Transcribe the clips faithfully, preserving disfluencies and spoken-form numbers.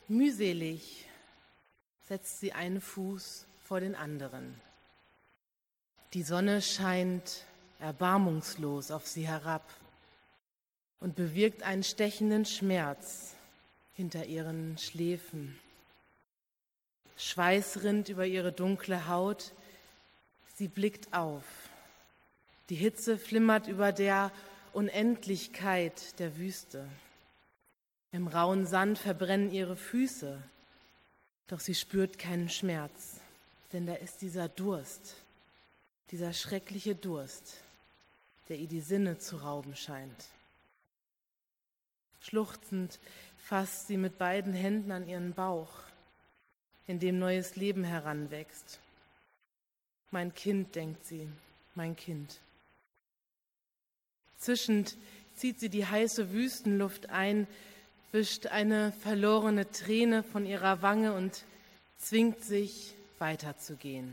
Mühselig setzt sie einen Fuß vor den anderen. Die Sonne scheint erbarmungslos auf sie herab und bewirkt einen stechenden Schmerz hinter ihren Schläfen. Schweiß rinnt über ihre dunkle Haut, sie blickt auf. Die Hitze flimmert über der Unendlichkeit der Wüste. Im rauen Sand verbrennen ihre Füße, doch sie spürt keinen Schmerz, denn da ist dieser Durst, dieser schreckliche Durst, der ihr die Sinne zu rauben scheint. Schluchzend fasst sie mit beiden Händen an ihren Bauch, in dem neues Leben heranwächst. Mein Kind, denkt sie, mein Kind. Zischend zieht sie die heiße Wüstenluft ein, wischt eine verlorene Träne von ihrer Wange und zwingt sich, weiterzugehen.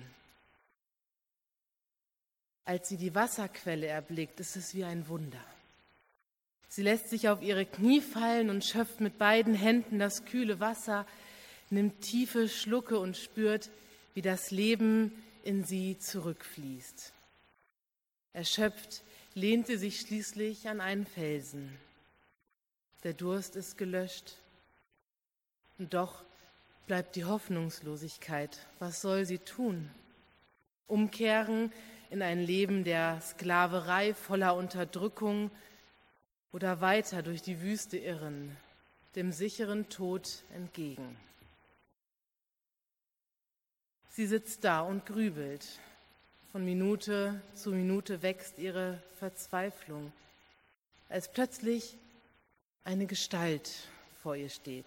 Als sie die Wasserquelle erblickt, ist es wie ein Wunder. Sie lässt sich auf ihre Knie fallen und schöpft mit beiden Händen das kühle Wasser, nimmt tiefe Schlucke und spürt, wie das Leben in sie zurückfließt. Erschöpft lehnt sie sich schließlich an einen Felsen. Der Durst ist gelöscht. Und doch bleibt die Hoffnungslosigkeit. Was soll sie tun? Umkehren in ein Leben der Sklaverei voller Unterdrückung oder weiter durch die Wüste irren, dem sicheren Tod entgegen. Sie sitzt da und grübelt. Von Minute zu Minute wächst ihre Verzweiflung, als plötzlich eine Gestalt vor ihr steht.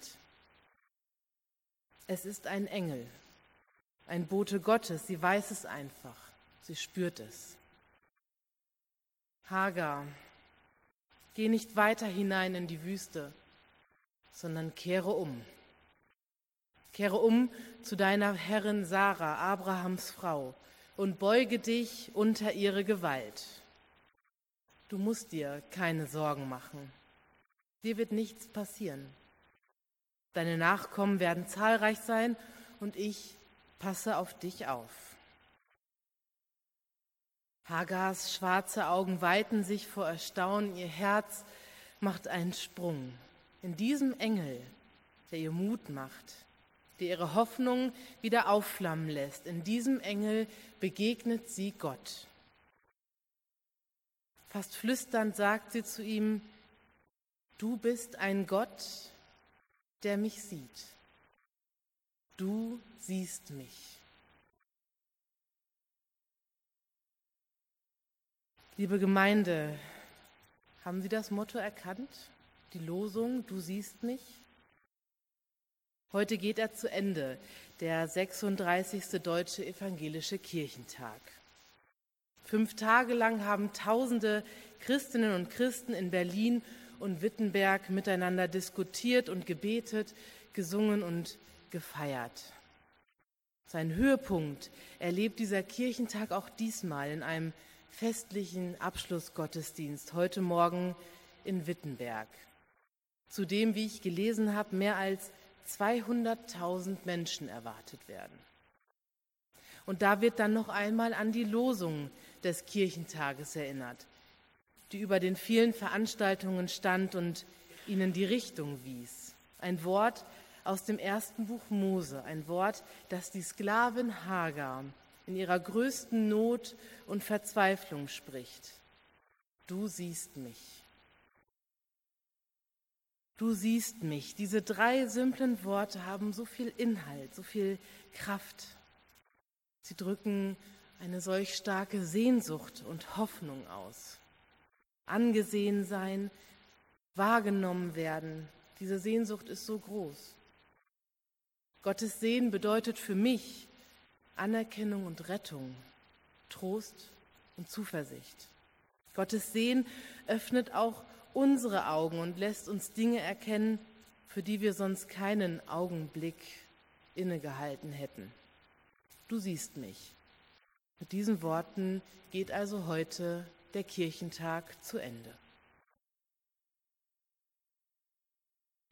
Es ist ein Engel, ein Bote Gottes, sie weiß es einfach, sie spürt es. Hagar, geh nicht weiter hinein in die Wüste, sondern kehre um. Kehre um zu deiner Herrin Sarah, Abrahams Frau, und beuge dich unter ihre Gewalt. Du musst dir keine Sorgen machen. Dir wird nichts passieren. Deine Nachkommen werden zahlreich sein und ich passe auf dich auf. Hagars schwarze Augen weiten sich vor Erstaunen, ihr Herz macht einen Sprung. In diesem Engel, der ihr Mut macht, der ihre Hoffnung wieder aufflammen lässt, in diesem Engel begegnet sie Gott. Fast flüsternd sagt sie zu ihm: Du bist ein Gott, der mich sieht. Du siehst mich. Liebe Gemeinde, haben Sie das Motto erkannt? Die Losung, du siehst mich? Heute geht er zu Ende, der sechsunddreißigste Deutsche Evangelische Kirchentag. Fünf Tage lang haben tausende Christinnen und Christen in Berlin und Wittenberg miteinander diskutiert und gebetet, gesungen und gefeiert. Seinen Höhepunkt erlebt dieser Kirchentag auch diesmal in einem festlichen Abschlussgottesdienst heute Morgen in Wittenberg, zu dem, wie ich gelesen habe, mehr als zweihunderttausend Menschen erwartet werden. Und da wird dann noch einmal an die Losung des Kirchentages erinnert, die über den vielen Veranstaltungen stand und ihnen die Richtung wies. Ein Wort aus dem ersten Buch Mose, ein Wort, das die Sklavin Hagar in ihrer größten Not und Verzweiflung spricht. Du siehst mich. Du siehst mich. Diese drei simplen Worte haben so viel Inhalt, so viel Kraft. Sie drücken eine solch starke Sehnsucht und Hoffnung aus. Angesehen sein, wahrgenommen werden, diese Sehnsucht ist so groß. Gottes Sehen bedeutet für mich Anerkennung und Rettung, Trost und Zuversicht. Gottes Sehen öffnet auch unsere Augen und lässt uns Dinge erkennen, für die wir sonst keinen Augenblick innegehalten hätten. Du siehst mich. Mit diesen Worten geht also heute der Kirchentag zu Ende.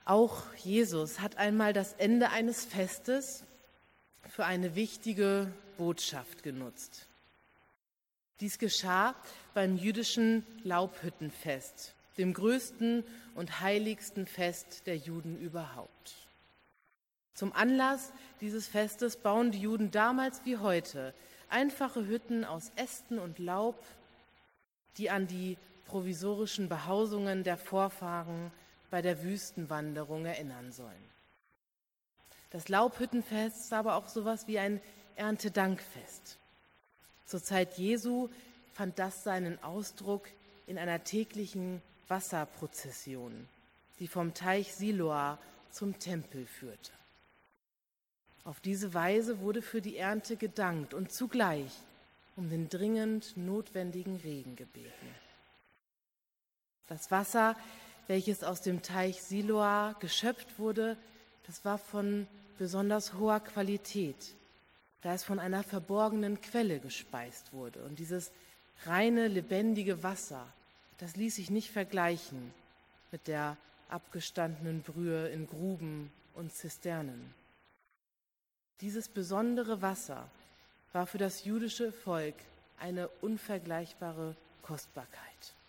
Auch Jesus hat einmal das Ende eines Festes für eine wichtige Botschaft genutzt. Dies geschah beim jüdischen Laubhüttenfest, dem größten und heiligsten Fest der Juden überhaupt. Zum Anlass dieses Festes bauen die Juden damals wie heute einfache Hütten aus Ästen und Laub, die an die provisorischen Behausungen der Vorfahren bei der Wüstenwanderung erinnern sollen. Das Laubhüttenfest ist aber auch sowas wie ein Erntedankfest. Zur Zeit Jesu fand das seinen Ausdruck in einer täglichen Wasserprozession, die vom Teich Siloa zum Tempel führte. Auf diese Weise wurde für die Ernte gedankt und zugleich um den dringend notwendigen Regen gebeten. Das Wasser, welches aus dem Teich Siloa geschöpft wurde, das war von besonders hoher Qualität, da es von einer verborgenen Quelle gespeist wurde. Und dieses reine, lebendige Wasser, das ließ sich nicht vergleichen mit der abgestandenen Brühe in Gruben und Zisternen. Dieses besondere Wasser war für das jüdische Volk eine unvergleichbare Kostbarkeit.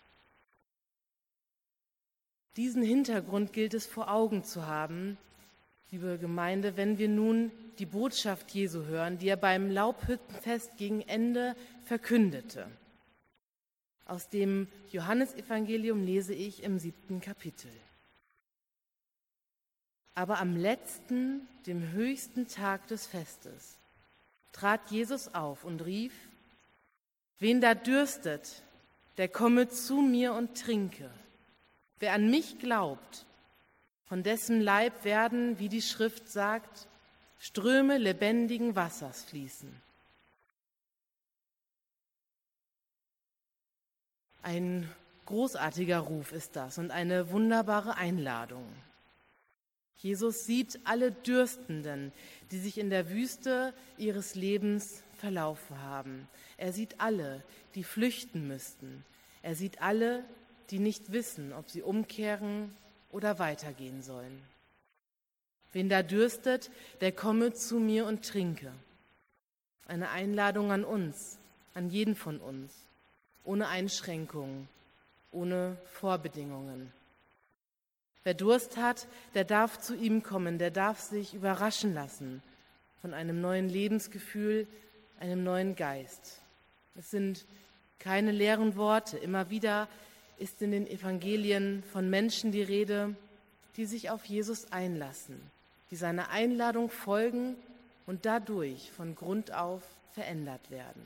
Diesen Hintergrund gilt es vor Augen zu haben, liebe Gemeinde, wenn wir nun die Botschaft Jesu hören, die er beim Laubhüttenfest gegen Ende verkündete. Aus dem Johannesevangelium lese ich im siebten Kapitel. Aber am letzten, dem höchsten Tag des Festes, trat Jesus auf und rief: Wen da dürstet, der komme zu mir und trinke. Wer an mich glaubt, von dessen Leib werden, wie die Schrift sagt, Ströme lebendigen Wassers fließen. Ein großartiger Ruf ist das und eine wunderbare Einladung. Jesus sieht alle Dürstenden, die sich in der Wüste ihres Lebens verlaufen haben. Er sieht alle, die flüchten müssten. Er sieht alle, die nicht wissen, ob sie umkehren oder weitergehen sollen. Wen da dürstet, der komme zu mir und trinke. Eine Einladung an uns, an jeden von uns, ohne Einschränkungen, ohne Vorbedingungen. Wer Durst hat, der darf zu ihm kommen, der darf sich überraschen lassen von einem neuen Lebensgefühl, einem neuen Geist. Es sind keine leeren Worte. Immer wieder ist in den Evangelien von Menschen die Rede, die sich auf Jesus einlassen, die seiner Einladung folgen und dadurch von Grund auf verändert werden.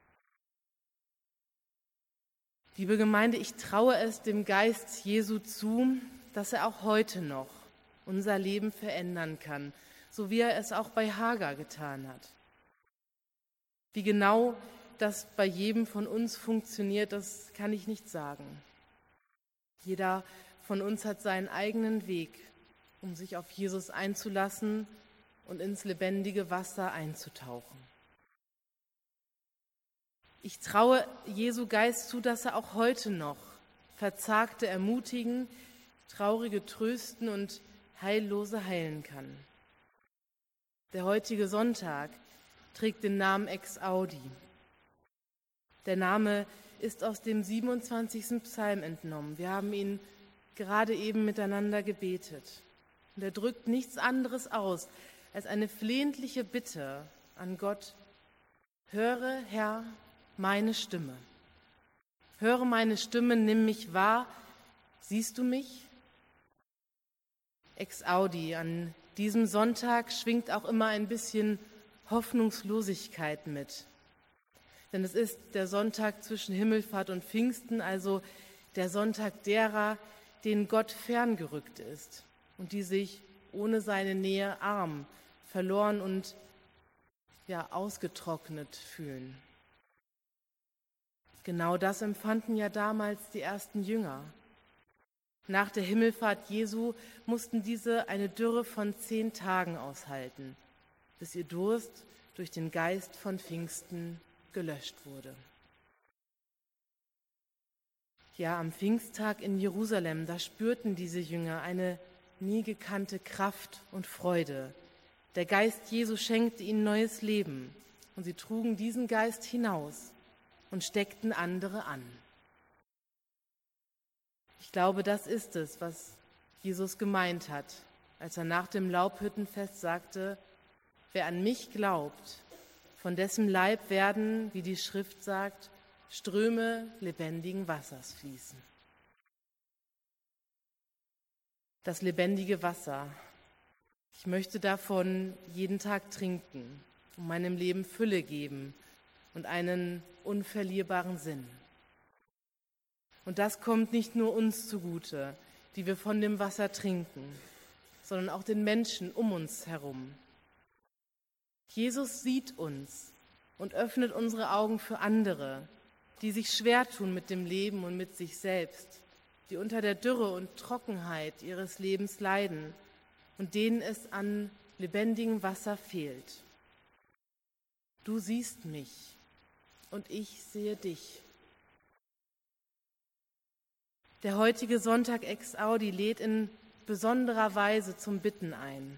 Liebe Gemeinde, ich traue es dem Geist Jesu zu, dass er auch heute noch unser Leben verändern kann, so wie er es auch bei Hagar getan hat. Wie genau das bei jedem von uns funktioniert, das kann ich nicht sagen. Jeder von uns hat seinen eigenen Weg, um sich auf Jesus einzulassen und ins lebendige Wasser einzutauchen. Ich traue Jesu Geist zu, dass er auch heute noch Verzagte ermutigen, Traurige trösten und Heillose heilen kann. Der heutige Sonntag trägt den Namen Ex Audi. Der Name ist aus dem siebenundzwanzigsten Psalm entnommen. Wir haben ihn gerade eben miteinander gebetet. Und er drückt nichts anderes aus als eine flehentliche Bitte an Gott: Höre, Herr, meine Stimme. Höre meine Stimme, nimm mich wahr. Siehst du mich? Ex Audi, an diesem Sonntag schwingt auch immer ein bisschen Hoffnungslosigkeit mit. Denn es ist der Sonntag zwischen Himmelfahrt und Pfingsten, also der Sonntag derer, denen Gott ferngerückt ist und die sich ohne seine Nähe arm, verloren und ja ausgetrocknet fühlen. Genau das empfanden ja damals die ersten Jünger. Nach der Himmelfahrt Jesu mussten diese eine Dürre von zehn Tagen aushalten, bis ihr Durst durch den Geist von Pfingsten gelöscht wurde. Ja, am Pfingsttag in Jerusalem, da spürten diese Jünger eine nie gekannte Kraft und Freude. Der Geist Jesu schenkte ihnen neues Leben und sie trugen diesen Geist hinaus und steckten andere an. Ich glaube, das ist es, was Jesus gemeint hat, als er nach dem Laubhüttenfest sagte, wer an mich glaubt, von dessen Leib werden, wie die Schrift sagt, Ströme lebendigen Wassers fließen. Das lebendige Wasser. Ich möchte davon jeden Tag trinken und meinem Leben Fülle geben und einen unverlierbaren Sinn. Und das kommt nicht nur uns zugute, die wir von dem Wasser trinken, sondern auch den Menschen um uns herum. Jesus sieht uns und öffnet unsere Augen für andere, die sich schwer tun mit dem Leben und mit sich selbst, die unter der Dürre und Trockenheit ihres Lebens leiden und denen es an lebendigem Wasser fehlt. Du siehst mich und ich sehe dich. Der heutige Sonntag Ex Audi lädt in besonderer Weise zum Bitten ein.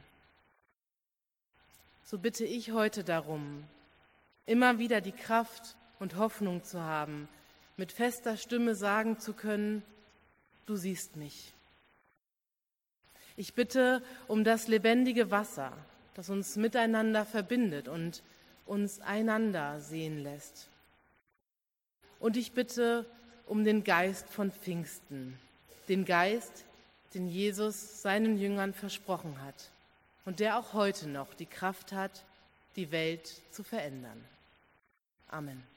So bitte ich heute darum, immer wieder die Kraft und Hoffnung zu haben, mit fester Stimme sagen zu können, du siehst mich. Ich bitte um das lebendige Wasser, das uns miteinander verbindet und uns einander sehen lässt. Und ich bitte um den Geist von Pfingsten, den Geist, den Jesus seinen Jüngern versprochen hat und der auch heute noch die Kraft hat, die Welt zu verändern. Amen.